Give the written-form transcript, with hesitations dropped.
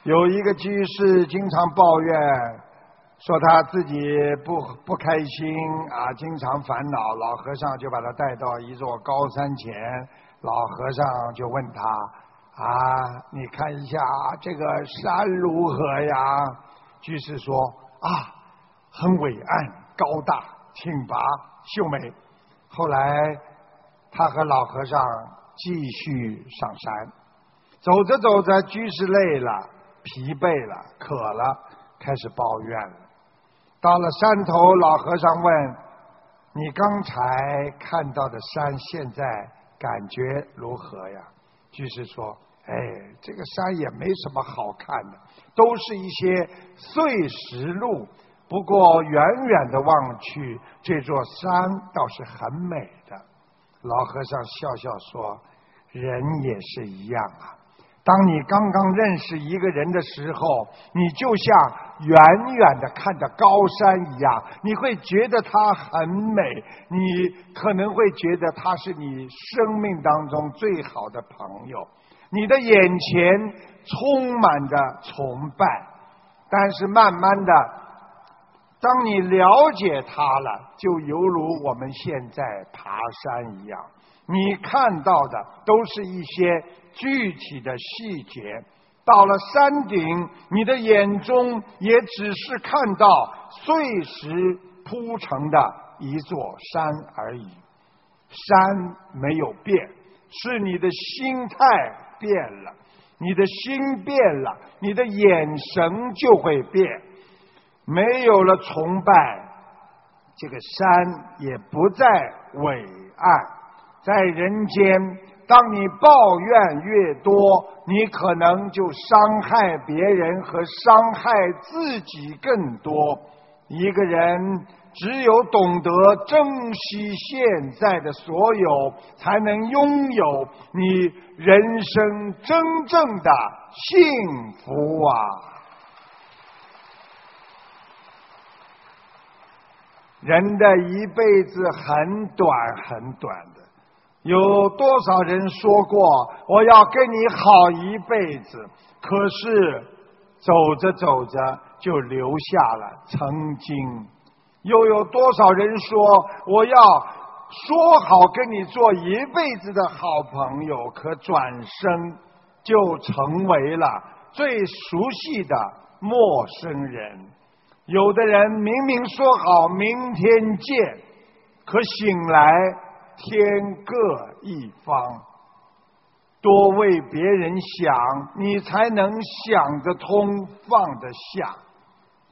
有一个居士经常抱怨，说他自己不开心啊，经常烦恼。老和尚就把他带到一座高山前，老和尚就问他啊，你看一下这个山如何呀？居士说啊，很伟岸、高大、挺拔、秀美。后来他和老和尚继续上山，走着走着，居士累了、疲惫了、渴了，开始抱怨了。到了山头，老和尚问：“你刚才看到的山，现在感觉如何呀？”居士说：“哎，这个山也没什么好看的，都是一些碎石路。不过远远的望去，这座山倒是很美的。”老和尚笑笑说：“人也是一样啊。当你刚刚认识一个人的时候，你就像远远的看着高山一样，你会觉得他很美，你可能会觉得他是你生命当中最好的朋友，你的眼前充满着崇拜。但是慢慢的，当你了解他了，就犹如我们现在爬山一样，你看到的都是一些具体的细节，到了山顶，你的眼中也只是看到碎石铺成的一座山而已。山没有变，是你的心态变了，你的心变了，你的眼神就会变。没有了崇拜，这个山也不再伟岸。在人间，当你抱怨越多，你可能就伤害别人和伤害自己更多。一个人只有懂得珍惜现在的所有，才能拥有你人生真正的幸福啊！人的一辈子很短很短的，有多少人说过我要跟你好一辈子，可是走着走着就留下了曾经。又有多少人说我要说好跟你做一辈子的好朋友，可转身就成为了最熟悉的陌生人。有的人明明说好明天见，可醒来天各一方。多为别人想，你才能想得通放得下。